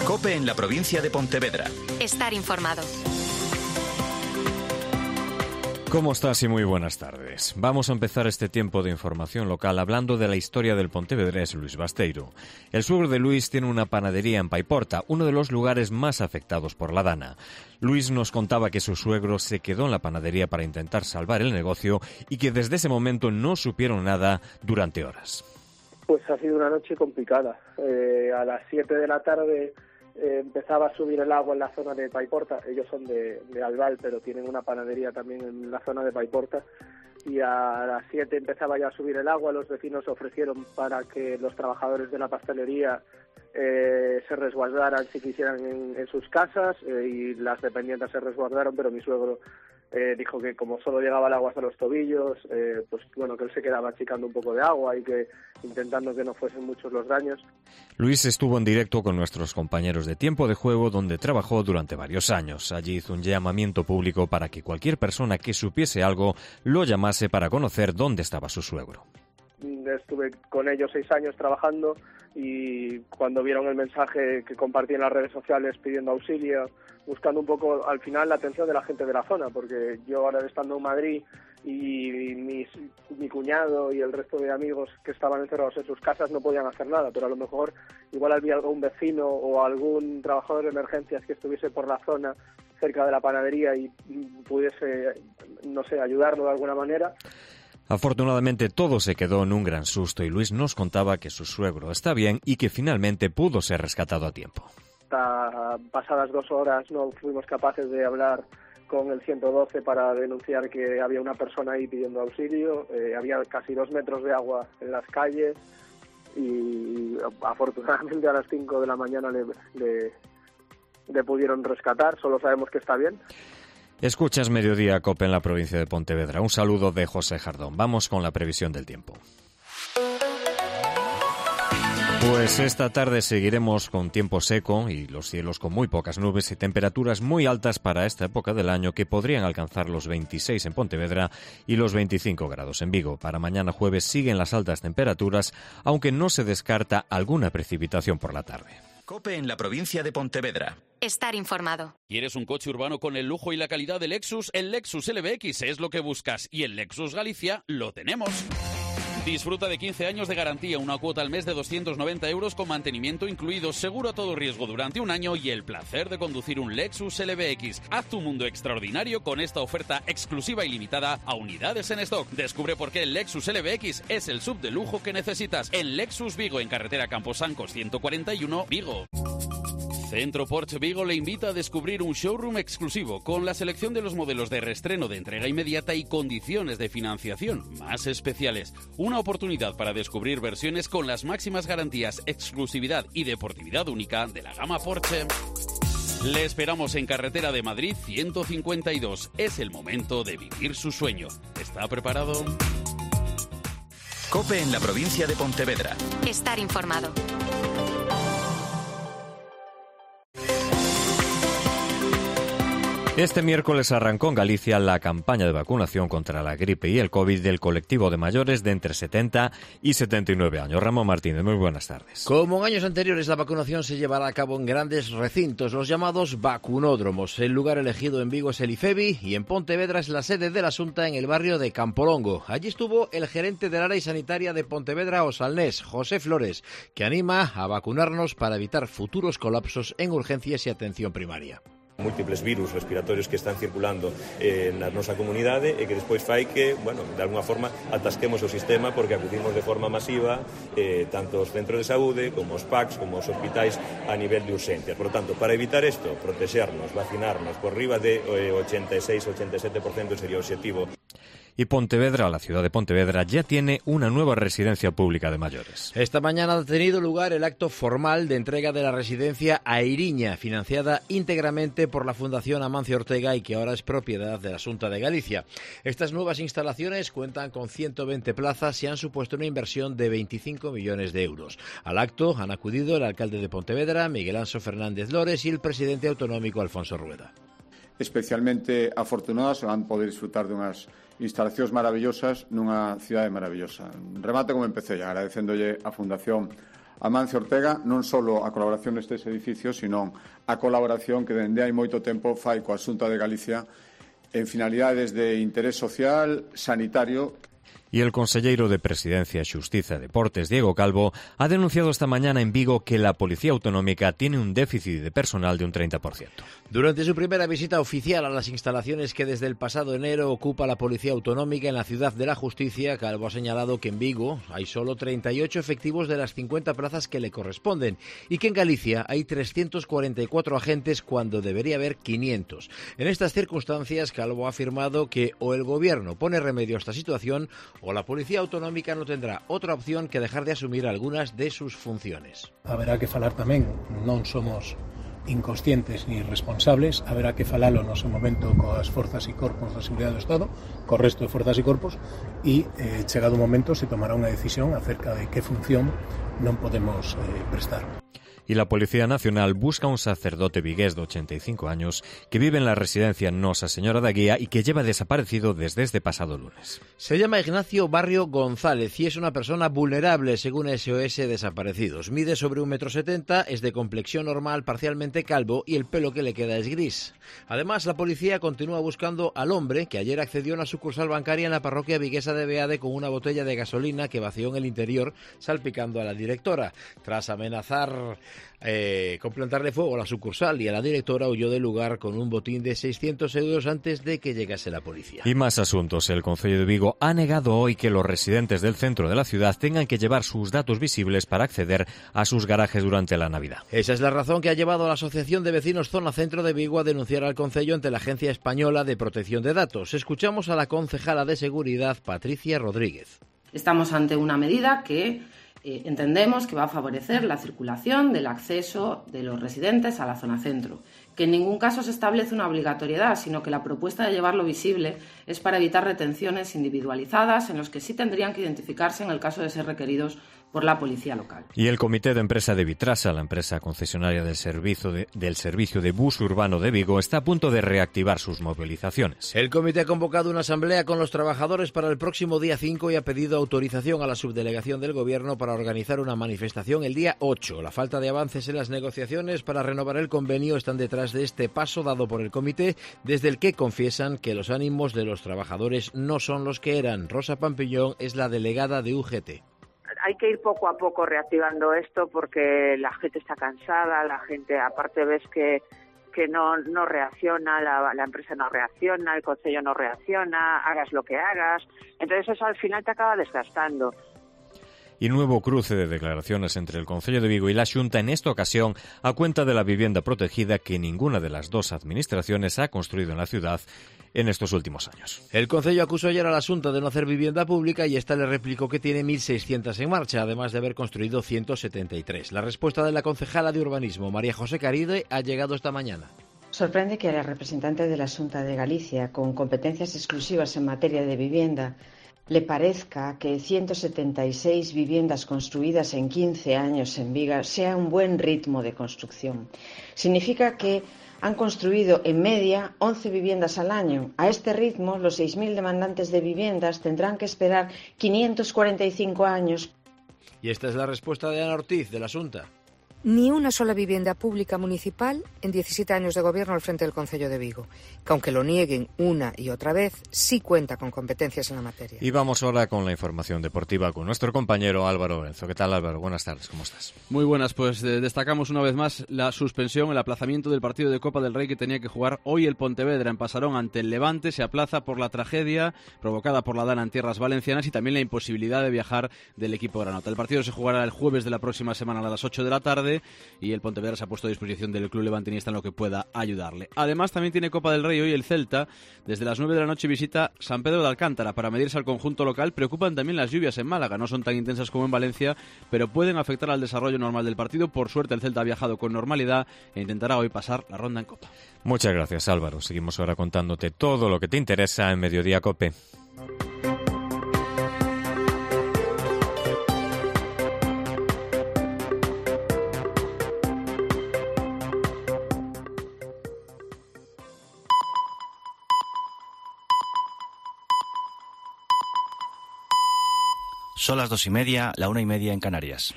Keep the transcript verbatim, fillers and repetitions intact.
COPE en la provincia de Pontevedra. Estar informado. ¿Cómo estás y muy buenas tardes? Vamos a empezar este tiempo de información local hablando de la historia del pontevedrés Luis Basteiro. El suegro de Luis tiene una panadería en Paiporta, uno de los lugares más afectados por la dana. Luis nos contaba que su suegro se quedó en la panadería para intentar salvar el negocio y que desde ese momento no supieron nada durante horas. Pues ha sido una noche complicada. Eh, a las siete de la tarde eh, empezaba a subir el agua en la zona de Paiporta. Ellos son de, de Albal, pero tienen una panadería también en la zona de Paiporta. Y a las siete empezaba ya a subir el agua. Los vecinos ofrecieron para que los trabajadores de la pastelería eh, se resguardaran si quisieran en, en sus casas eh, y las dependientes se resguardaron, pero mi suegro Eh, dijo que como solo llegaba el agua hasta los tobillos, eh, pues bueno, que él se quedaba achicando un poco de agua y que intentando que no fuesen muchos los daños. Luis estuvo en directo con nuestros compañeros de Tiempo de Juego, donde trabajó durante varios años. Allí hizo un llamamiento público para que cualquier persona que supiese algo lo llamase para conocer dónde estaba su suegro. Estuve con ellos seis años trabajando y cuando vieron el mensaje que compartí en las redes sociales pidiendo auxilio, buscando un poco al final la atención de la gente de la zona, porque yo ahora estando en Madrid y mis, mi cuñado y el resto de amigos que estaban encerrados en sus casas no podían hacer nada, pero a lo mejor igual había algún vecino o algún trabajador de emergencias que estuviese por la zona cerca de la panadería y pudiese, no sé, ayudarlo de alguna manera. Afortunadamente todo se quedó en un gran susto y Luis nos contaba que su suegro está bien y que finalmente pudo ser rescatado a tiempo. Hasta pasadas dos horas no fuimos capaces de hablar con el ciento doce para denunciar que había una persona ahí pidiendo auxilio. Eh, había casi dos metros de agua en las calles y afortunadamente a las cinco de la mañana le, le, le pudieron rescatar. Solo sabemos que está bien. Escuchas Mediodía COPE en la provincia de Pontevedra. Un saludo de José Jardón. Vamos con la previsión del tiempo. Pues esta tarde seguiremos con tiempo seco y los cielos con muy pocas nubes y temperaturas muy altas para esta época del año que podrían alcanzar los veintiséis en Pontevedra y los veinticinco grados en Vigo. Para mañana jueves siguen las altas temperaturas, aunque no se descarta alguna precipitación por la tarde. COPE en la provincia de Pontevedra. Estar informado. ¿Quieres un coche urbano con el lujo y la calidad del Lexus? El Lexus L B X es lo que buscas y el Lexus Galicia lo tenemos. Disfruta de quince años de garantía, una cuota al mes de doscientos noventa euros con mantenimiento incluido, seguro a todo riesgo durante un año y el placer de conducir un Lexus L B X. Haz tu mundo extraordinario con esta oferta exclusiva y limitada a unidades en stock. Descubre por qué el Lexus L B X es el sub de lujo que necesitas en Lexus Vigo, en carretera Camposancos ciento cuarenta y uno, Vigo. Centro Porsche Vigo le invita a descubrir un showroom exclusivo con la selección de los modelos de reestreno de entrega inmediata y condiciones de financiación más especiales. Una oportunidad para descubrir versiones con las máximas garantías, exclusividad y deportividad única de la gama Porsche. Le esperamos en carretera de Madrid ciento cincuenta y dos. Es el momento de vivir su sueño. ¿Está preparado? COPE en la provincia de Pontevedra. Estar informado. Este miércoles arrancó en Galicia la campaña de vacunación contra la gripe y el COVID del colectivo de mayores de entre setenta y setenta y nueve años. Ramón Martínez, muy buenas tardes. Como en años anteriores, la vacunación se llevará a cabo en grandes recintos, los llamados vacunódromos. El lugar elegido en Vigo es el IFEBI y en Pontevedra es la sede de la Xunta en el barrio de Campolongo. Allí estuvo el gerente del área sanitaria de Pontevedra o Salnés, José Flores, que anima a vacunarnos para evitar futuros colapsos en urgencias y atención primaria. Múltiples virus respiratorios que están circulando eh, na nosa comunidade e que despois fai que, bueno, de alguna forma atasquemos o sistema porque acudimos de forma masiva eh, tanto os centros de saúde como os P A Cs como os hospitais a nivel de urgencias. Por lo tanto, para evitar isto, protexernos, vacinarnos por riba de eh, ochenta y seis a ochenta y siete por ciento sería o objetivo. Y Pontevedra, la ciudad de Pontevedra, ya tiene una nueva residencia pública de mayores. Esta mañana ha tenido lugar el acto formal de entrega de la residencia a Iriña, financiada íntegramente por la Fundación Amancio Ortega y que ahora es propiedad de la Xunta de Galicia. Estas nuevas instalaciones cuentan con ciento veinte plazas y han supuesto una inversión de veinticinco millones de euros. Al acto han acudido el alcalde de Pontevedra, Miguel Anxo Fernández Lores, y el presidente autonómico, Alfonso Rueda. Especialmente afortunados van poder disfrutar de unhas instalacións maravillosas nunha cidade maravillosa. Remate como empecé, agradecéndolle a Fundación Amancio Ortega non só a colaboración nestes edificios, sino a colaboración que dende hai moito tempo fai coa Xunta de Galicia en finalidades de interés social, sanitario. Y el conselleiro de Presidencia, Xustiza e Deportes, Diego Calvo, ha denunciado esta mañana en Vigo que la Policía Autonómica tiene un déficit de personal de un treinta por ciento. Durante su primera visita oficial a las instalaciones que desde el pasado enero ocupa la Policía Autonómica en la Ciudad de la Justicia, Calvo ha señalado que en Vigo hay solo treinta y ocho efectivos de las cincuenta plazas que le corresponden y que en Galicia hay trescientos cuarenta y cuatro agentes cuando debería haber quinientos. En estas circunstancias, Calvo ha afirmado que o el Gobierno pone remedio a esta situación o la Policía Autonómica no tendrá otra opción que dejar de asumir algunas de sus funciones. Haberá que falar tamén, non somos inconscientes ni responsables, haberá que falalo no seu momento coas forzas e corpos da seguridade do Estado, co resto de forzas e corpos, e eh, chegado o momento se tomará unha decisión acerca de que función non podemos eh, prestar. Y la Policía Nacional busca a un sacerdote vigués de ochenta y cinco años que vive en la residencia Nosa Señora da Guía y que lleva desaparecido desde este pasado lunes. Se llama Ignacio Barrio González y es una persona vulnerable según S O S Desaparecidos. Mide sobre un metro setenta, es de complexión normal, parcialmente calvo y el pelo que le queda es gris. Además, la policía continúa buscando al hombre que ayer accedió a una sucursal bancaria en la parroquia viguesa de Beade con una botella de gasolina que vació en el interior, salpicando a la directora. Tras amenazar Eh, con plantarle fuego a la sucursal y a la directora, huyó del lugar con un botín de seiscientos euros antes de que llegase la policía. Y más asuntos. El Concello de Vigo ha negado hoy que los residentes del centro de la ciudad tengan que llevar sus datos visibles para acceder a sus garajes durante la Navidad. Esa es la razón que ha llevado a la Asociación de Vecinos Zona Centro de Vigo a denunciar al Concello ante la Agencia Española de Protección de Datos. Escuchamos a la concejala de Seguridad, Patricia Rodríguez. Estamos ante una medida que Eh, entendemos que va a favorecer la circulación del acceso de los residentes a la zona centro, que en ningún caso se establece una obligatoriedad, sino que la propuesta de llevarlo visible es para evitar retenciones individualizadas en los que sí tendrían que identificarse en el caso de ser requeridos por la policía local. Y el comité de empresa de Vitrasa, la empresa concesionaria del servicio de, del servicio de bus urbano de Vigo, está a punto de reactivar sus movilizaciones. El comité ha convocado una asamblea con los trabajadores para el próximo día cinco y ha pedido autorización a la subdelegación del Gobierno para organizar una manifestación el día ocho. La falta de avances en las negociaciones para renovar el convenio están detrás de este paso dado por el comité, desde el que confiesan que los ánimos de los trabajadores no son los que eran. Rosa Pampillón es la delegada de U G T. Hay que ir poco a poco reactivando esto porque la gente está cansada, la gente aparte ves que que no no reacciona, la, la empresa no reacciona, el concello no reacciona, hagas lo que hagas, entonces eso al final te acaba desgastando. Y nuevo cruce de declaraciones entre el Concello de Vigo y la Xunta, en esta ocasión a cuenta de la vivienda protegida que ninguna de las dos administraciones ha construido en la ciudad en estos últimos años. El Concello acusó ayer a la Xunta de no hacer vivienda pública y esta le replicó que tiene mil seiscientas en marcha, además de haber construido ciento setenta y tres. La respuesta de la concejala de Urbanismo, María José Caride, ha llegado esta mañana. Sorprende que la representante de la Xunta de Galicia, con competencias exclusivas en materia de vivienda, le parezca que ciento setenta y seis viviendas construidas en quince años en Vigo sea un buen ritmo de construcción. Significa que han construido en media once viviendas al año. A este ritmo, los seis mil demandantes de viviendas tendrán que esperar quinientos cuarenta y cinco años. Y esta es la respuesta de Ana Ortiz, de la Xunta. Ni una sola vivienda pública municipal en diecisiete años de gobierno al frente del Concello de Vigo, que aunque lo nieguen una y otra vez, sí cuenta con competencias en la materia. Y vamos ahora con la información deportiva con nuestro compañero Álvaro Lorenzo. ¿Qué tal, Álvaro? Buenas tardes, ¿cómo estás? Muy buenas, pues eh, destacamos una vez más la suspensión, el aplazamiento del partido de Copa del Rey que tenía que jugar hoy el Pontevedra en Pasarón ante el Levante. Se aplaza por la tragedia provocada por la dana en tierras valencianas y también la imposibilidad de viajar del equipo granota. El partido se jugará el jueves de la próxima semana a las ocho de la tarde y el Pontevedra se ha puesto a disposición del club levantinista en lo que pueda ayudarle. Además, también tiene Copa del Rey hoy el Celta. Desde las nueve de la noche visita San Pedro de Alcántara para medirse al conjunto local. Preocupan también las lluvias en Málaga. No son tan intensas como en Valencia, pero pueden afectar al desarrollo normal del partido. Por suerte, el Celta ha viajado con normalidad e intentará hoy pasar la ronda en Copa. Muchas gracias, Álvaro. Seguimos ahora contándote todo lo que te interesa en Mediodía Cope. Son las dos y media, la una y media en Canarias.